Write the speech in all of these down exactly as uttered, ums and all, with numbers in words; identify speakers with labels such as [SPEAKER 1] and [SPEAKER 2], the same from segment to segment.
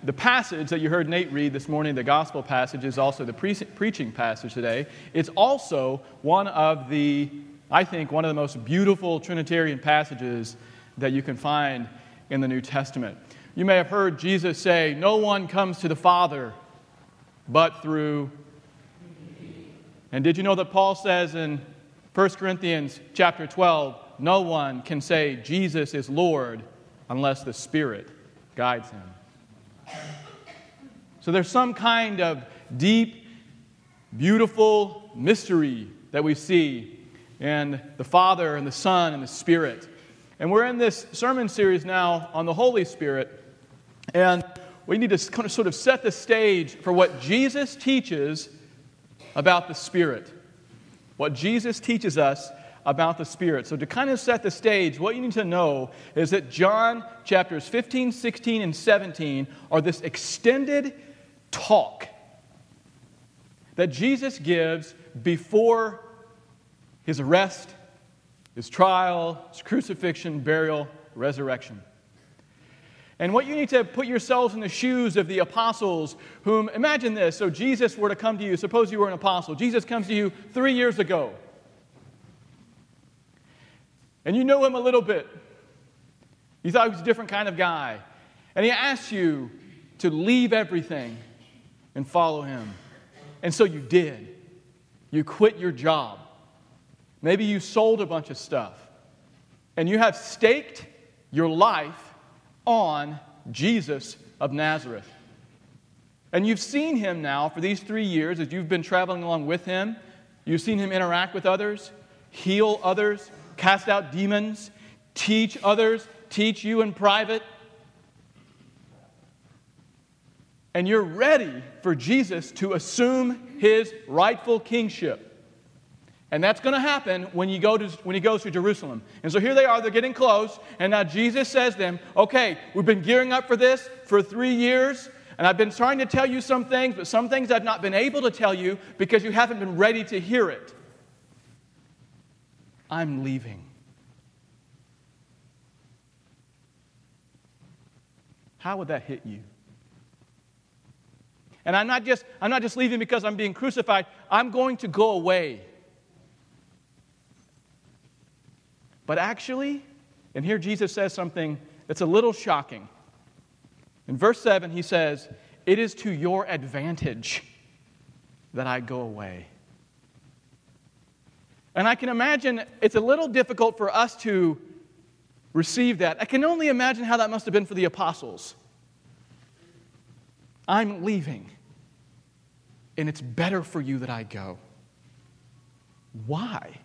[SPEAKER 1] the passage that you heard Nate read this morning, the gospel passage, is also the pre- preaching passage today. It's also one of the, I think, one of the most beautiful Trinitarian passages that you can find in the New Testament. You may have heard Jesus say, "No one comes to the Father but through." And did you know that Paul says in First Corinthians chapter twelve, no one can say Jesus is Lord unless the Spirit guides him. So there's some kind of deep, beautiful mystery that we see in the Father and the Son and the Spirit. And we're in this sermon series now on the Holy Spirit, and we need to kind of sort of set the stage for what Jesus teaches about the Spirit. What Jesus teaches us about the Spirit. So to kind of set the stage, what you need to know is that John chapters fifteen, sixteen, and seventeen are this extended talk that Jesus gives before his arrest, his trial, his crucifixion, burial, resurrection. And what you need to put yourselves in the shoes of the apostles whom, imagine this, so Jesus were to come to you, suppose you were an apostle. Jesus comes to you three years ago. And you know him a little bit. You thought he was a different kind of guy. And he asks you to leave everything and follow him. And so you did. You quit your job. Maybe you sold a bunch of stuff. And you have staked your life on Jesus of Nazareth. And you've seen him now for these three years as you've been traveling along with him. You've seen him interact with others, heal others, cast out demons, teach others, teach you in private. And you're ready for Jesus to assume his rightful kingship. And that's going to happen when you go to when he goes to Jerusalem. And so here they are, they're getting close, and now Jesus says to them, okay, we've been gearing up for this for three years, and I've been trying to tell you some things, but some things I've not been able to tell you because you haven't been ready to hear it. I'm leaving. How would that hit you? And I'm not just I'm not just leaving because I'm being crucified. I'm going to go away. But actually, and here Jesus says something that's a little shocking. In verse seven, he says, "It is to your advantage that I go away." And I can imagine it's a little difficult for us to receive that. I can only imagine how that must have been for the apostles. I'm leaving, and it's better for you that I go. Why?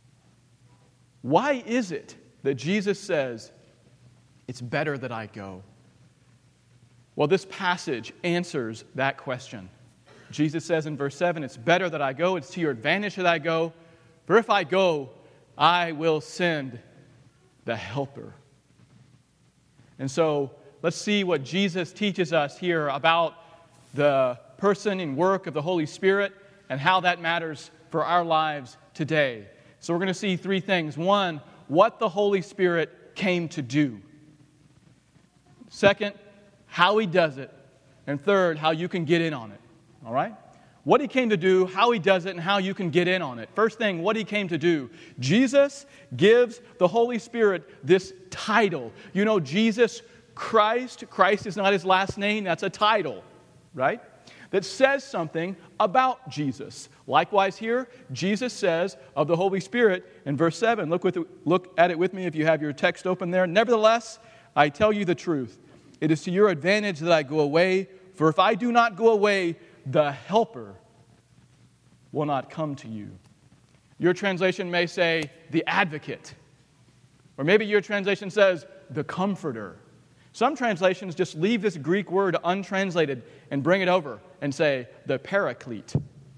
[SPEAKER 1] Why is it that Jesus says, it's better that I go? Well, this passage answers that question. Jesus says in verse seven, it's better that I go, it's to your advantage that I go, for if I go, I will send the Helper. And so, let's see what Jesus teaches us here about the person and work of the Holy Spirit and how that matters for our lives today. So we're going to see three things. One, what the Holy Spirit came to do. Second, how he does it. And third, how you can get in on it. All right? What he came to do, how he does it, and how you can get in on it. First thing, what he came to do. Jesus gives the Holy Spirit this title. You know, Jesus Christ, Christ is not his last name, that's a title, right? That says something about Jesus. Likewise here, Jesus says of the Holy Spirit in verse seven. Look, with, look at it with me if you have your text open there. Nevertheless, I tell you the truth. It is to your advantage that I go away, for if I do not go away, the Helper will not come to you. Your translation may say, the Advocate. Or maybe your translation says, the Comforter. Some translations just leave this Greek word untranslated and bring it over and say, the Paraclete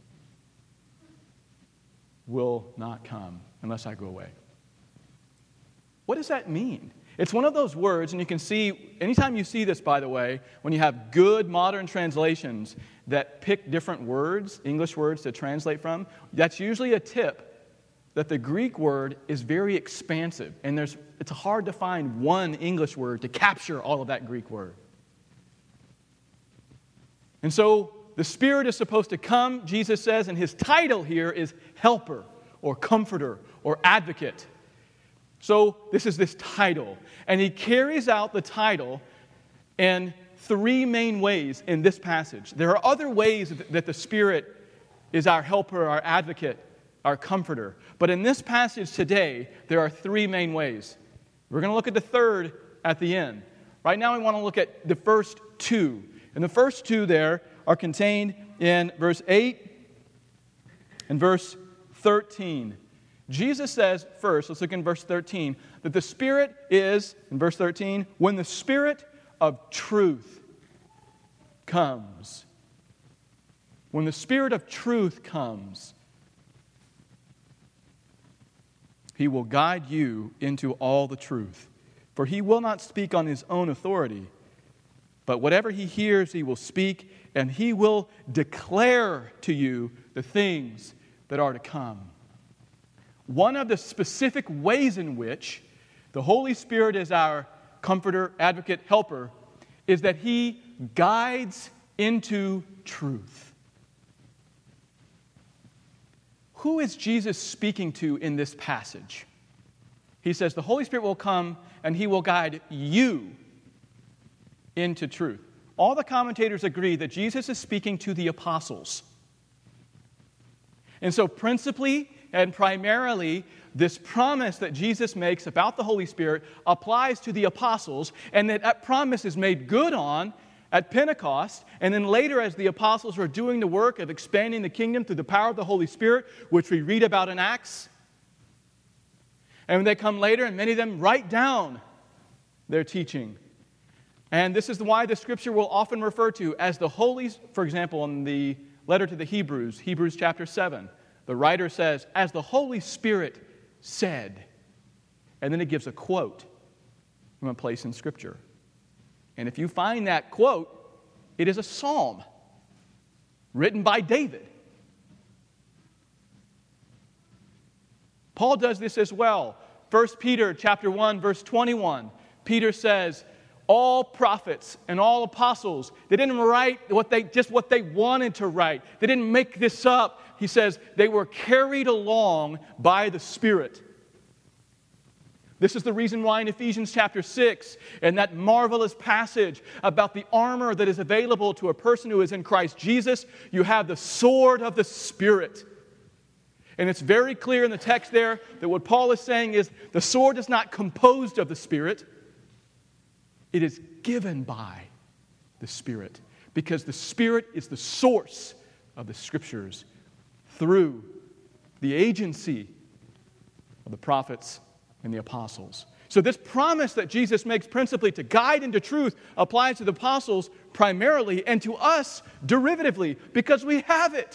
[SPEAKER 1] will not come unless I go away. What does that mean? It's one of those words, and you can see, anytime you see this, by the way, when you have good modern translations that pick different words, English words to translate from, that's usually a tip that the Greek word is very expansive, and there's it's hard to find one English word to capture all of that Greek word. And so the Spirit is supposed to come, Jesus says, and his title here is helper or comforter or advocate. So this is this title. And he carries out the title in three main ways in this passage. There are other ways that the Spirit is our helper, our advocate, our comforter. But in this passage today, there are three main ways. We're going to look at the third at the end. Right now, we want to look at the first two. And the first two there are contained in verse eight and verse thirteen. Jesus says first, let's look in verse thirteen, that the Spirit is, in verse thirteen, when the Spirit of truth comes. When the Spirit of truth comes, he will guide you into all the truth. For he will not speak on his own authority, but whatever he hears, he will speak, and he will declare to you the things that are to come. One of the specific ways in which the Holy Spirit is our comforter, advocate, helper, is that he guides into truth. Who is Jesus speaking to in this passage? He says the Holy Spirit will come and he will guide you into truth. All the commentators agree that Jesus is speaking to the apostles. And so principally and primarily, this promise that Jesus makes about the Holy Spirit applies to the apostles, and that, that promise is made good on at Pentecost, and then later as the apostles are doing the work of expanding the kingdom through the power of the Holy Spirit, which we read about in Acts. And when they come later, and many of them write down their teaching. And this is why the Scripture will often refer to as the Holy, for example, in the letter to the Hebrews, Hebrews chapter seven, the writer says, as the Holy Spirit said. And then it gives a quote from a place in Scripture. And if you find that quote, it is a psalm written by David. Paul does this as well. First Peter chapter one, verse twenty-one. Peter says, all prophets and all apostles, they didn't write what they just what they wanted to write. They didn't make this up. He says they were carried along by the Spirit. This is the reason why in Ephesians chapter six, and that marvelous passage about the armor that is available to a person who is in Christ Jesus, you have the sword of the Spirit. And it's very clear in the text there that what Paul is saying is the sword is not composed of the Spirit. It is given by the Spirit, because the Spirit is the source of the Scriptures through the agency of the prophets and the apostles. So this promise that Jesus makes principally to guide into truth applies to the apostles primarily and to us derivatively, because we have it.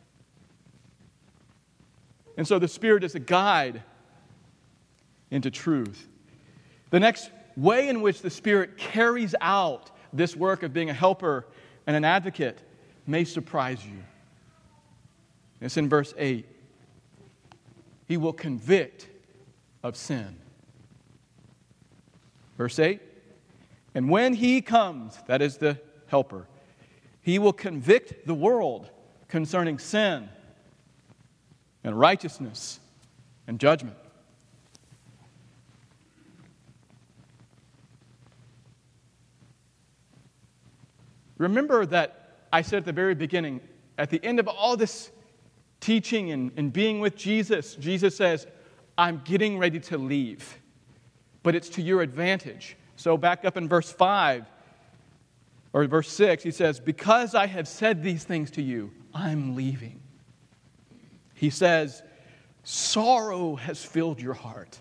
[SPEAKER 1] And so the Spirit is a guide into truth. The next way in which the Spirit carries out this work of being a helper and an advocate may surprise you. It's in verse eight. He will convict of sin. Verse eight. And when he comes, that is the helper, he will convict the world concerning sin and righteousness and judgment. Remember that I said at the very beginning, at the end of all this teaching and, and being with Jesus, Jesus says, I'm getting ready to leave, but it's to your advantage. So back up in verse five, or verse six, he says, because I have said these things to you, I'm leaving. He says, sorrow has filled your heart.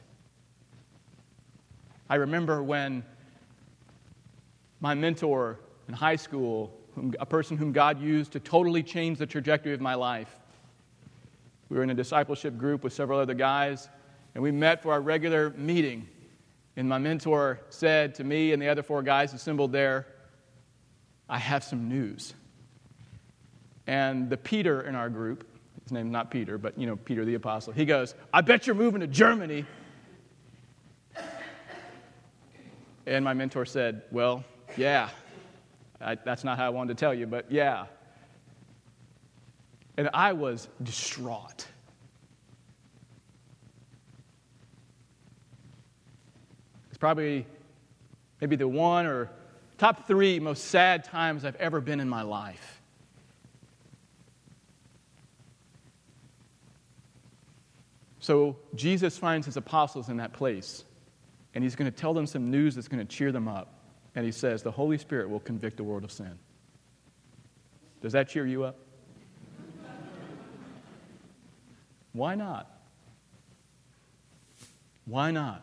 [SPEAKER 1] I remember when my mentor in high school, a person whom God used to totally change the trajectory of my life. We were in a discipleship group with several other guys, and we met for our regular meeting. And my mentor said to me and the other four guys assembled there, I have some news. And the Peter in our group, his name's not Peter, but you know, Peter the Apostle, he goes, I bet you're moving to Germany. And my mentor said, well, yeah, I, that's not how I wanted to tell you, but yeah. And I was distraught. It's probably maybe the one or top three most sad times I've ever been in my life. So Jesus finds his apostles in that place, and he's going to tell them some news that's going to cheer them up. And he says, the Holy Spirit will convict the world of sin. Does that cheer you up? Why not? Why not?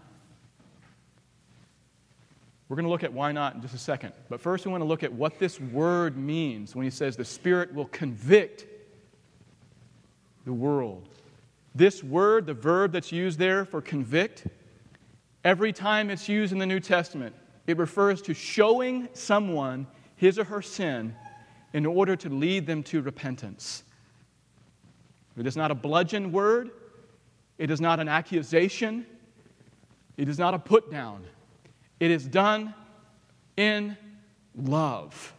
[SPEAKER 1] We're going to look at why not in just a second. But first we want to look at what this word means when he says the Spirit will convict the world. This word, the verb that's used there for convict, every time it's used in the New Testament, it refers to showing someone his or her sin in order to lead them to repentance. It is not a bludgeon word. It is not an accusation. It is not a put down. It is done in love.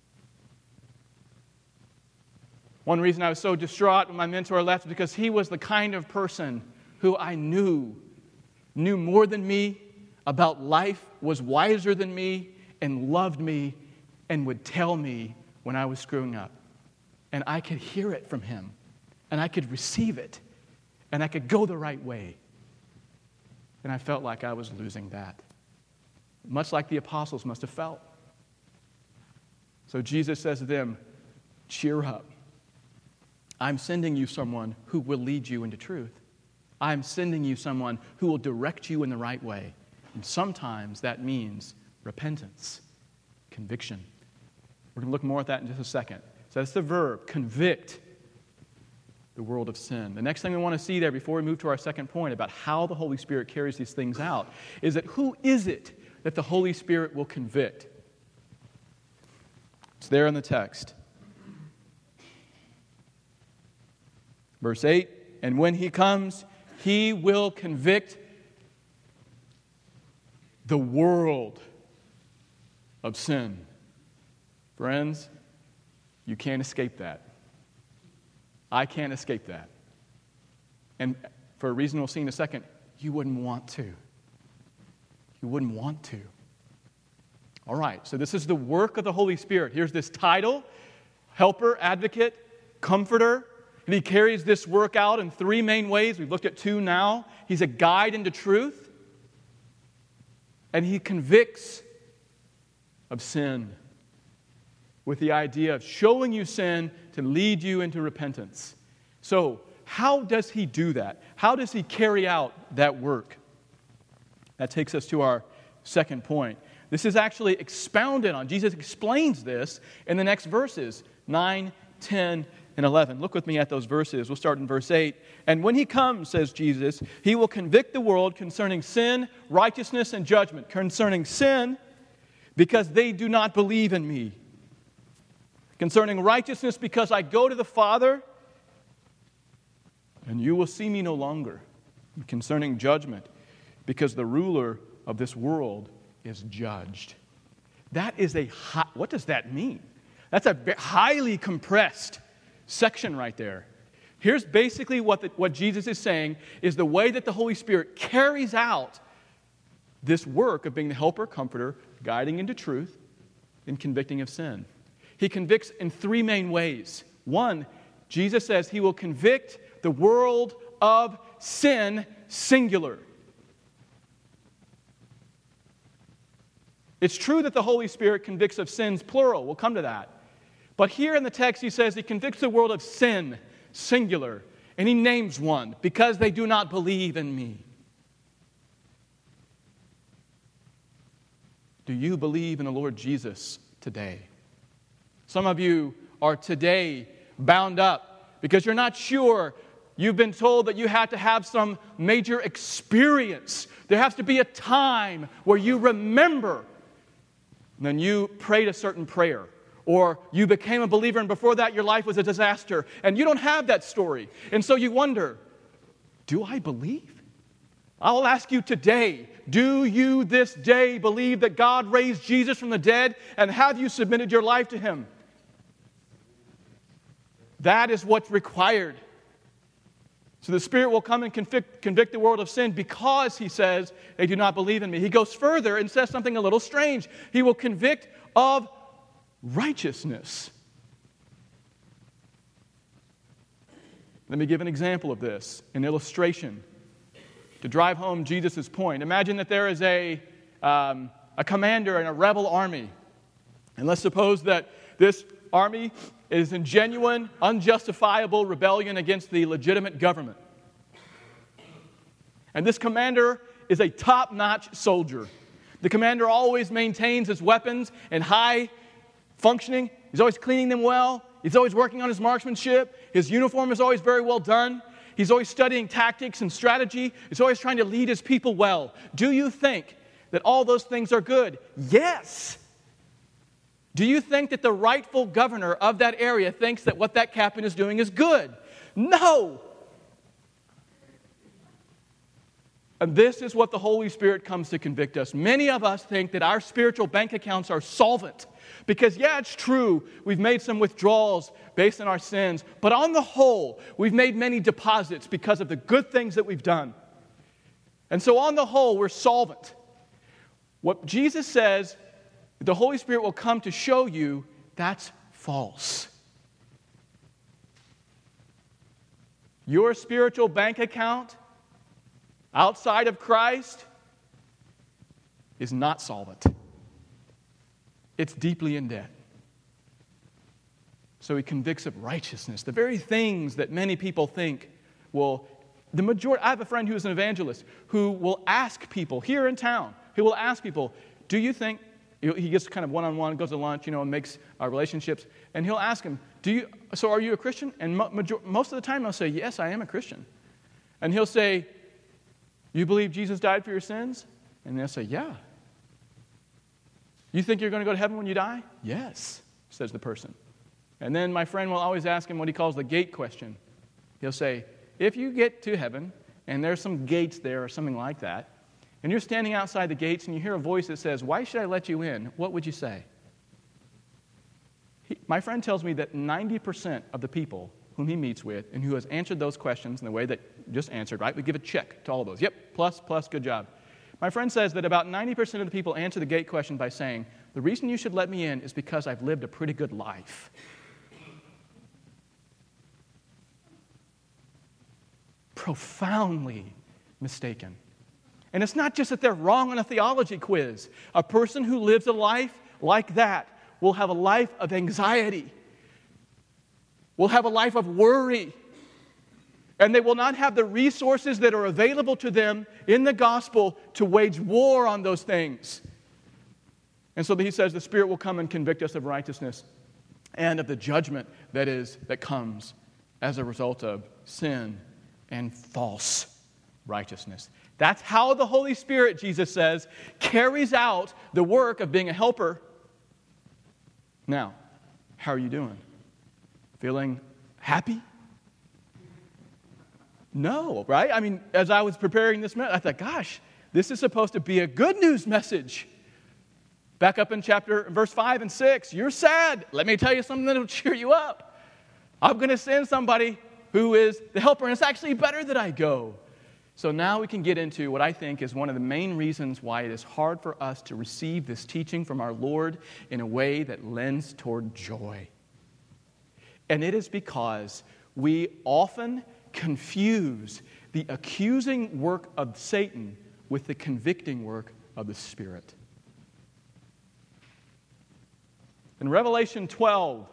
[SPEAKER 1] One reason I was so distraught when my mentor left was because he was the kind of person who I knew, knew more than me about life, was wiser than me, and loved me, and would tell me when I was screwing up. And I could hear it from him, and I could receive it, and I could go the right way. And I felt like I was losing that, much like the apostles must have felt. So Jesus says to them, cheer up. I'm sending you someone who will lead you into truth. I'm sending you someone who will direct you in the right way. And sometimes that means repentance, conviction. We're going to look more at that in just a second. So that's the verb, convict the world of sin. The next thing we want to see there before we move to our second point about how the Holy Spirit carries these things out is that who is it that the Holy Spirit will convict? It's there in the text. Verse eight, and when he comes, he will convict the world of sin. Friends, you can't escape that. I can't escape that. And for a reason we'll see in a second, you wouldn't want to. You wouldn't want to. All right, so this is the work of the Holy Spirit. Here's this title, helper, advocate, comforter. And he carries this work out in three main ways. We've looked at two now. He's a guide into truth. And he convicts of sin with the idea of showing you sin to lead you into repentance. So, how does he do that? How does he carry out that work? That takes us to our second point. This is actually expounded on. Jesus explains this in the next verses, nine, ten, and eleven. Look with me at those verses. We'll start in verse eight. And when he comes, says Jesus, he will convict the world concerning sin, righteousness, and judgment. Concerning sin, because they do not believe in me. Concerning righteousness, because I go to the Father, and you will see me no longer. And concerning judgment, because the ruler of this world is judged. That is a high, what does that mean? That's a highly compressed section right there. Here's basically what, the, what Jesus is saying is the way that the Holy Spirit carries out this work of being the helper, comforter, guiding into truth, and convicting of sin. He convicts in three main ways. One, Jesus says he will convict the world of sin, singular. It's true that the Holy Spirit convicts of sins, plural. We'll come to that. But here in the text, he says he convicts the world of sin, singular. And he names one, because they do not believe in me. Do you believe in the Lord Jesus today? Some of you are today bound up because you're not sure. You've been told that you had to have some major experience. There has to be a time where you remember. And then you prayed a certain prayer. Or you became a believer and before that your life was a disaster. And you don't have that story. And so you wonder, do I believe? I will ask you today, do you this day believe that God raised Jesus from the dead, and have you submitted your life to Him? That is what's required. So the Spirit will come and convict, convict the world of sin because, He says, they do not believe in me. He goes further and says something a little strange. He will convict of righteousness. Let me give an example of this, an illustration, to drive home Jesus' point. Imagine that there is a, um, a commander in a rebel army. And let's suppose that this army is in genuine, unjustifiable rebellion against the legitimate government. And this commander is a top-notch soldier. The commander always maintains his weapons in high functioning. He's always cleaning them well. He's always working on his marksmanship. His uniform is always very well done. He's always studying tactics and strategy. He's always trying to lead his people well. Do you think that all those things are good? Yes. Do you think that the rightful governor of that area thinks that what that captain is doing is good? No. And this is what the Holy Spirit comes to convict us. Many of us think that our spiritual bank accounts are solvent. Because, yeah, it's true, we've made some withdrawals based on our sins, but on the whole, we've made many deposits because of the good things that we've done. And so on the whole, we're solvent. What Jesus says, the Holy Spirit will come to show you that's false. Your spiritual bank account outside of Christ is not solvent. It's deeply in debt. So He convicts of righteousness. The very things that many people think will, the majority, I have a friend who is an evangelist who will ask people here in town, he will ask people, do you think, he gets kind of one-on-one, goes to lunch, you know, and makes uh, relationships, and he'll ask him, do you, so are you a Christian? And mo- major, most of the time they'll say, yes, I am a Christian. And he'll say, you believe Jesus died for your sins? And they'll say, yeah. You think you're going to go to heaven when you die? Yes, says the person. And then my friend will always ask him what he calls the gate question. He'll say, if you get to heaven, and there's some gates there or something like that, and you're standing outside the gates and you hear a voice that says, why should I let you in? What would you say? He, my friend tells me that ninety percent of the people whom he meets with and who has answered those questions in the way that just answered, right? We give a check to all of those. Yep, plus, plus, good job. My friend says that about ninety percent of the people answer the gate question by saying, the reason you should let me in is because I've lived a pretty good life. Profoundly mistaken. And it's not just that they're wrong on a theology quiz. A person who lives a life like that will have a life of anxiety, will have a life of worry, and they will not have the resources that are available to them in the gospel to wage war on those things. And so he says the Spirit will come and convict us of righteousness and of the judgment that is that comes as a result of sin and false righteousness. That's how the Holy Spirit, Jesus says, carries out the work of being a helper. Now, how are you doing? Feeling happy? No, right? I mean, as I was preparing this message, I thought, gosh, this is supposed to be a good news message. Back up in chapter, verse five and six, you're sad. Let me tell you something that will cheer you up. I'm going to send somebody who is the helper, and it's actually better that I go. So now we can get into what I think is one of the main reasons why it is hard for us to receive this teaching from our Lord in a way that lends toward joy. And it is because we often confuse the accusing work of Satan with the convicting work of the Spirit. In Revelation twelve,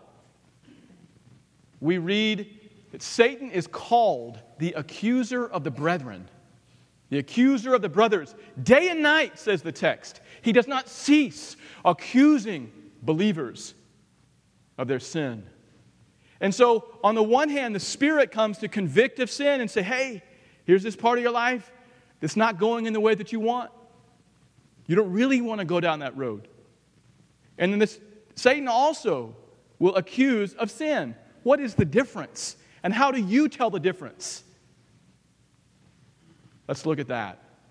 [SPEAKER 1] we read that Satan is called the accuser of the brethren. The accuser of the brothers. Day and night, says the text. He does not cease accusing believers of their sin. And so, on the one hand, the Spirit comes to convict of sin and say, hey, here's this part of your life that's not going in the way that you want. You don't really want to go down that road. And then this, Satan also will accuse of sin. What is the difference? And how do you tell the difference? Let's look at that.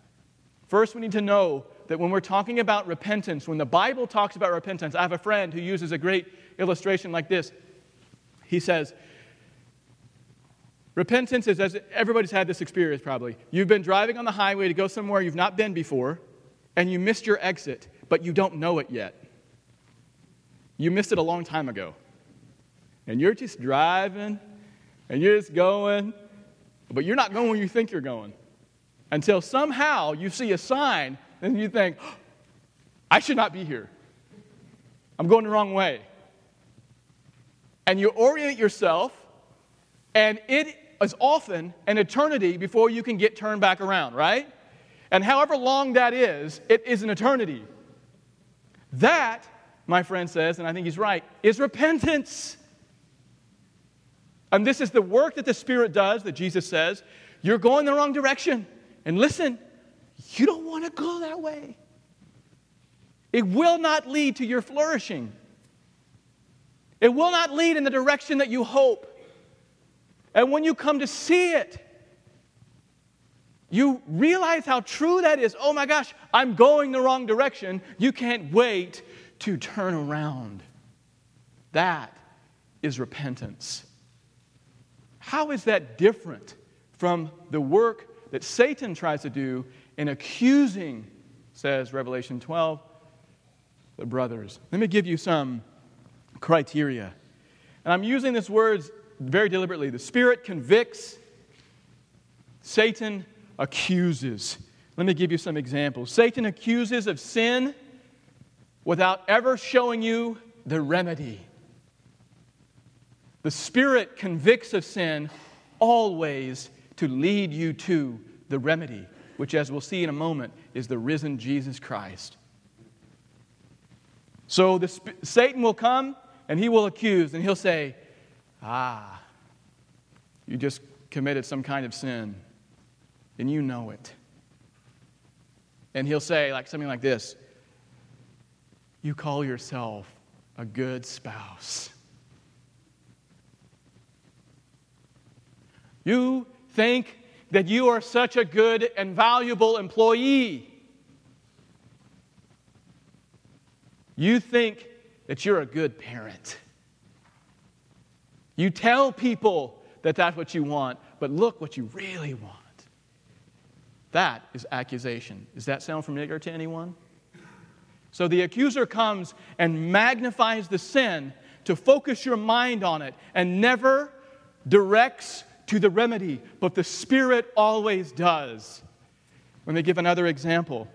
[SPEAKER 1] First, we need to know that when we're talking about repentance, when the Bible talks about repentance, I have a friend who uses a great illustration like this. He says, repentance is, as everybody's had this experience probably. You've been driving on the highway to go somewhere you've not been before, and you missed your exit, but you don't know it yet. You missed it a long time ago. And you're just driving, and you're just going, but you're not going where you think you're going. Until somehow you see a sign, and you think, oh, I should not be here. I'm going the wrong way. And you orient yourself, and it is often an eternity before you can get turned back around, right? And however long that is, it is an eternity. That, my friend says, and I think he's right, is repentance. And this is the work that the Spirit does, that Jesus says. You're going the wrong direction. And listen, you don't want to go that way. It will not lead to your flourishing. It will not lead in the direction that you hope. And when you come to see it, you realize how true that is. Oh my gosh, I'm going the wrong direction. You can't wait to turn around. That is repentance. How is that different from the work that Satan tries to do in accusing, says Revelation twelve, the brothers? Let me give you some criteria. And I'm using these words very deliberately. The Spirit convicts, Satan accuses. Let me give you some examples. Satan accuses of sin without ever showing you the remedy. The Spirit convicts of sin always to lead you to the remedy, which, as we'll see in a moment, is the risen Jesus Christ. So the, Satan will come and he will accuse, and he'll say, ah, you just committed some kind of sin, and you know it. And he'll say like something like this, you call yourself a good spouse. You think that you are such a good and valuable employee. You think that you're a good parent. You tell people that that's what you want, but look what you really want. That is accusation. Does that sound familiar to anyone? So the accuser comes and magnifies the sin to focus your mind on it and never directs to the remedy, but the Spirit always does. Let me give another example.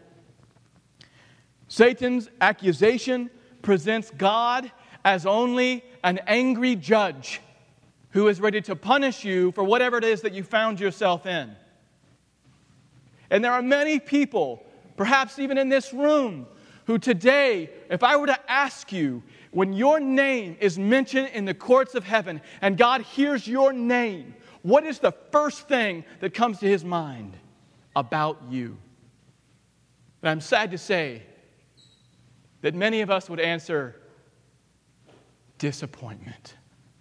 [SPEAKER 1] Satan's accusation presents God as only an angry judge who is ready to punish you for whatever it is that you found yourself in. And there are many people, perhaps even in this room, who today, if I were to ask you, when your name is mentioned in the courts of heaven and God hears your name, what is the first thing that comes to his mind about you? And I'm sad to say that many of us would answer, disappointment.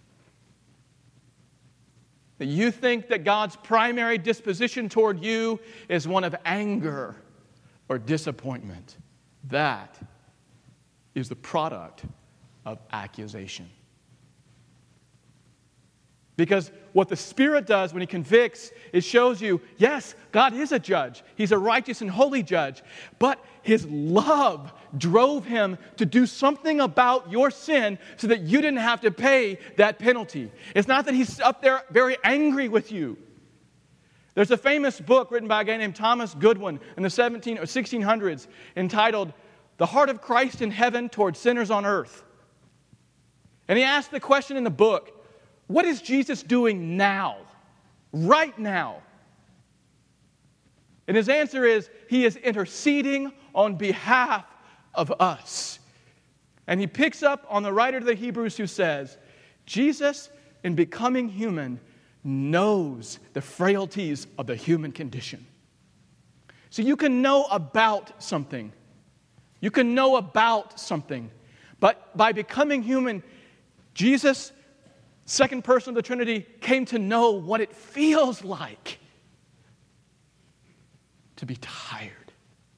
[SPEAKER 1] That you think that God's primary disposition toward you is one of anger or disappointment. That is the product of accusation. Because what the Spirit does when He convicts, it shows you, yes, God is a judge. He's a righteous and holy judge. But His love drove Him to do something about your sin so that you didn't have to pay that penalty. It's not that He's up there very angry with you. There's a famous book written by a guy named Thomas Goodwin in the seventeen or sixteen hundreds entitled The Heart of Christ in Heaven Toward Sinners on Earth. And he asked the question in the book, what is Jesus doing now? Right now? And his answer is, He is interceding on behalf of us. And he picks up on the writer of the Hebrews who says, Jesus, in becoming human, knows the frailties of the human condition. So you can know about something. You can know about something. But by becoming human, Jesus, second person of the Trinity, came to know what it feels like to be tired,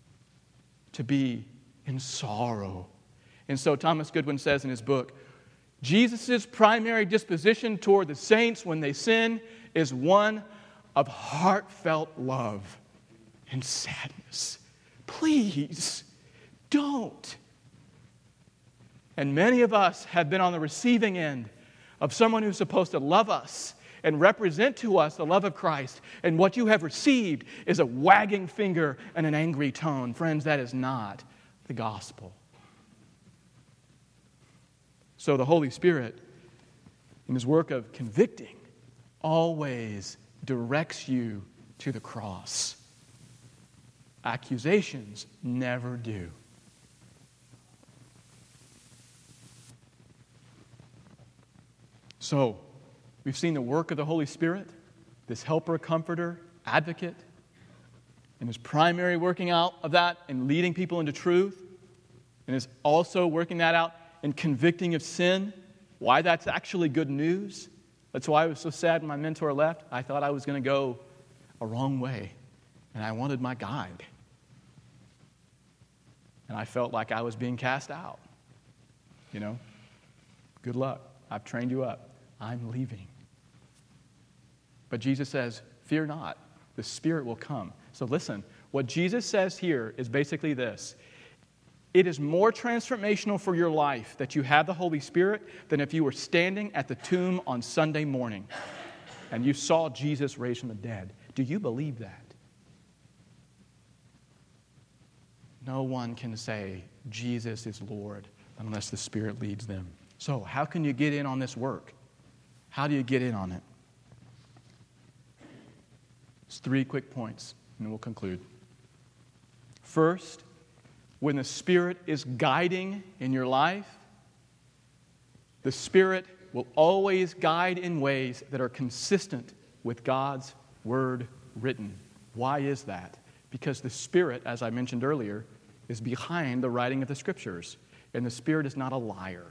[SPEAKER 1] to be in sorrow. And so Thomas Goodwin says in his book, Jesus' primary disposition toward the saints when they sin is one of heartfelt love and sadness. Please don't. And many of us have been on the receiving end of someone who's supposed to love us and represent to us the love of Christ. And what you have received is a wagging finger and an angry tone. Friends, that is not the gospel. So the Holy Spirit, in His work of convicting, always directs you to the cross. Accusations never do. So, we've seen the work of the Holy Spirit, this helper, comforter, advocate, and His primary working out of that in leading people into truth, and is also working that out in convicting of sin. Why that's actually good news. That's why I was so sad when my mentor left. I thought I was going to go a wrong way, and I wanted my guide. And I felt like I was being cast out. You know, good luck. I've trained you up. I'm leaving. But Jesus says, fear not, the Spirit will come. So listen, what Jesus says here is basically this. It is more transformational for your life that you have the Holy Spirit than if you were standing at the tomb on Sunday morning and you saw Jesus raised from the dead. Do you believe that? No one can say Jesus is Lord unless the Spirit leads them. So how can you get in on this work? How do you get in on it? It's three quick points, and then we'll conclude. First, when the Spirit is guiding in your life, the Spirit will always guide in ways that are consistent with God's Word written. Why is that? Because the Spirit, as I mentioned earlier, is behind the writing of the Scriptures, and the Spirit is not a liar.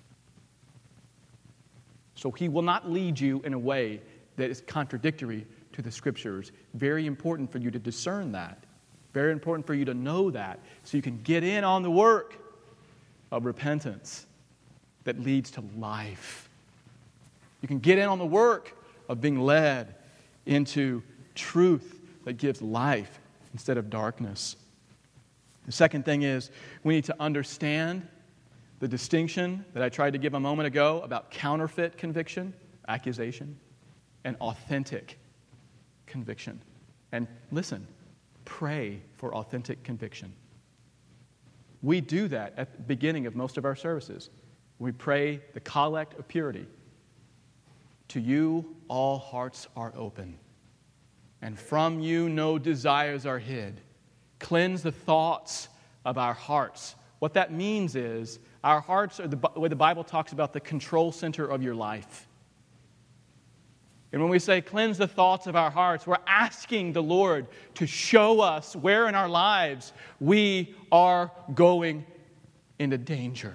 [SPEAKER 1] So He will not lead you in a way that is contradictory to the Scriptures. Very important for you to discern that. Very important for you to know that so you can get in on the work of repentance that leads to life. You can get in on the work of being led into truth that gives life instead of darkness. The second thing is we need to understand the distinction that I tried to give a moment ago about counterfeit conviction, accusation, and authentic conviction. And listen, pray for authentic conviction. We do that at the beginning of most of our services. We pray the collect of purity. To you all hearts are open, and from you no desires are hid. Cleanse the thoughts of our hearts. What that means is our hearts are the way the Bible talks about the control center of your life. And when we say cleanse the thoughts of our hearts, we're asking the Lord to show us where in our lives we are going into danger.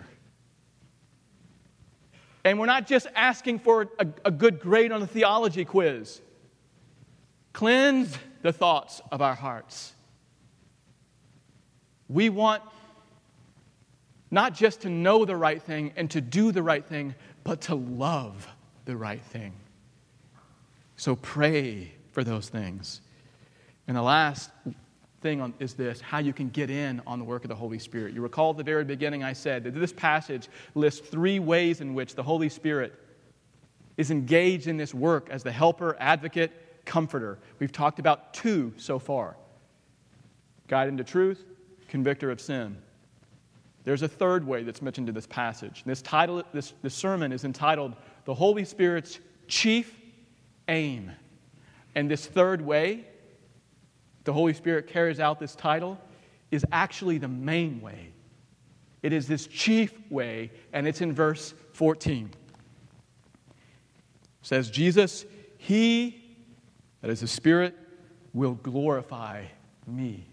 [SPEAKER 1] And we're not just asking for a, a good grade on the theology quiz. Cleanse the thoughts of our hearts. We want not just to know the right thing and to do the right thing, but to love the right thing. So pray for those things. And the last thing on, is this, how you can get in on the work of the Holy Spirit. You recall at the very beginning I said that this passage lists three ways in which the Holy Spirit is engaged in this work as the helper, advocate, comforter. We've talked about two so far. Guide into truth, convictor of sin. There's a third way that's mentioned in this passage. This title, this, this sermon is entitled, The Holy Spirit's Chief Aim. And this third way the Holy Spirit carries out this title is actually the main way. It is this chief way, and it's in verse fourteen. It says, Jesus, He, that is the Spirit, will glorify me.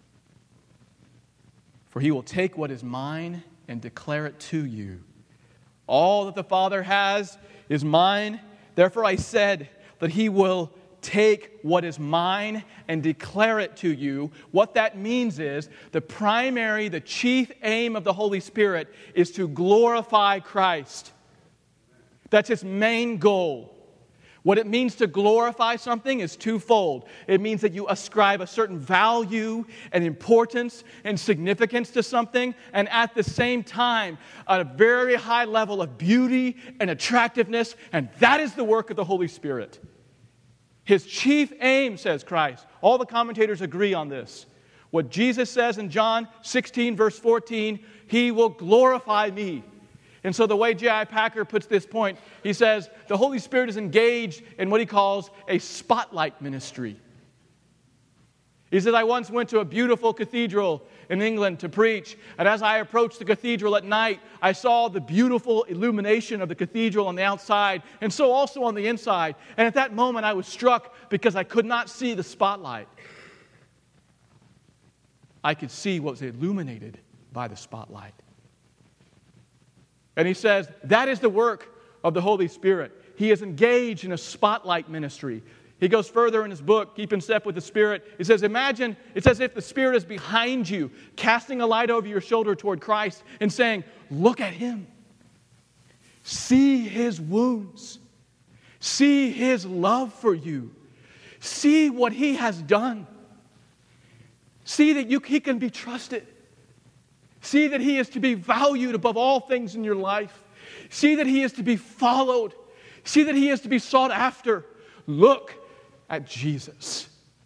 [SPEAKER 1] For He will take what is mine and declare it to you. All that the Father has is mine. Therefore I said that He will take what is mine and declare it to you. What that means is the primary, the chief aim of the Holy Spirit is to glorify Christ. That's its main goal. What it means to glorify something is twofold. It means that you ascribe a certain value and importance and significance to something, and at the same time, a very high level of beauty and attractiveness, and that is the work of the Holy Spirit. His chief aim, says Christ. All the commentators agree on this. What Jesus says in John sixteen, verse fourteen, He will glorify me. And so the way J I Packer puts this point, he says, the Holy Spirit is engaged in what he calls a spotlight ministry. He says, I once went to a beautiful cathedral in England to preach, and as I approached the cathedral at night, I saw the beautiful illumination of the cathedral on the outside, and so also on the inside. And at that moment, I was struck because I could not see the spotlight. I could see what was illuminated by the spotlight. And he says, that is the work of the Holy Spirit. He is engaged in a spotlight ministry. He goes further in his book, Keep in Step with the Spirit. He says, imagine, it's as if the Spirit is behind you, casting a light over your shoulder toward Christ and saying, look at Him. See His wounds. See His love for you. See what He has done. See that you, He can be trusted. See that He is to be valued above all things in your life. See that He is to be followed. See that He is to be sought after. Look at Jesus.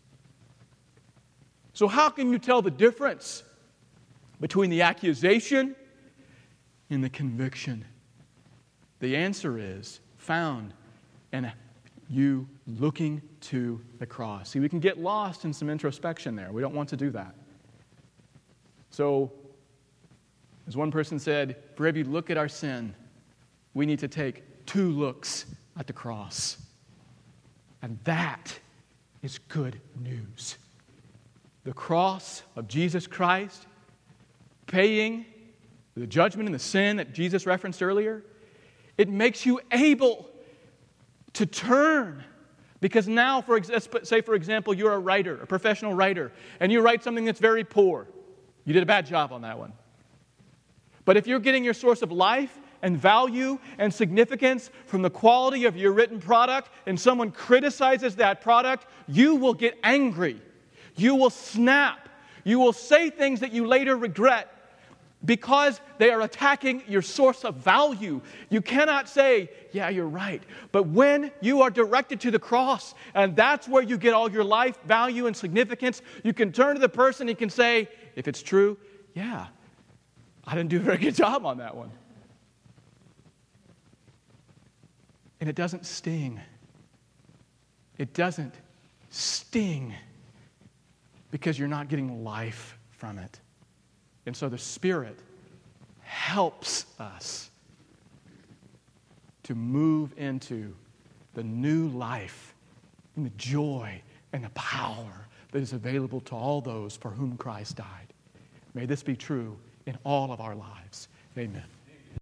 [SPEAKER 1] So how can you tell the difference between the accusation and the conviction? The answer is found in you looking to the cross. See, we can get lost in some introspection there. We don't want to do that. So, as one person said, for every look at our sin, we need to take two looks at the cross. And that is good news. The cross of Jesus Christ, paying the judgment and the sin that Jesus referenced earlier, it makes you able to turn. Because now, for say for example, you're a writer, a professional writer, and you write something that's very poor. You did a bad job on that one. But if you're getting your source of life and value and significance from the quality of your written product and someone criticizes that product, you will get angry. You will snap. You will say things that you later regret because they are attacking your source of value. You cannot say, yeah, you're right. But when you are directed to the cross, and that's where you get all your life, value, and significance, you can turn to the person and you can say, if it's true, yeah, I didn't do a very good job on that one. And it doesn't sting. It doesn't sting because you're not getting life from it. And so the Spirit helps us to move into the new life and the joy and the power that is available to all those for whom Christ died. May this be true in all of our lives. Amen.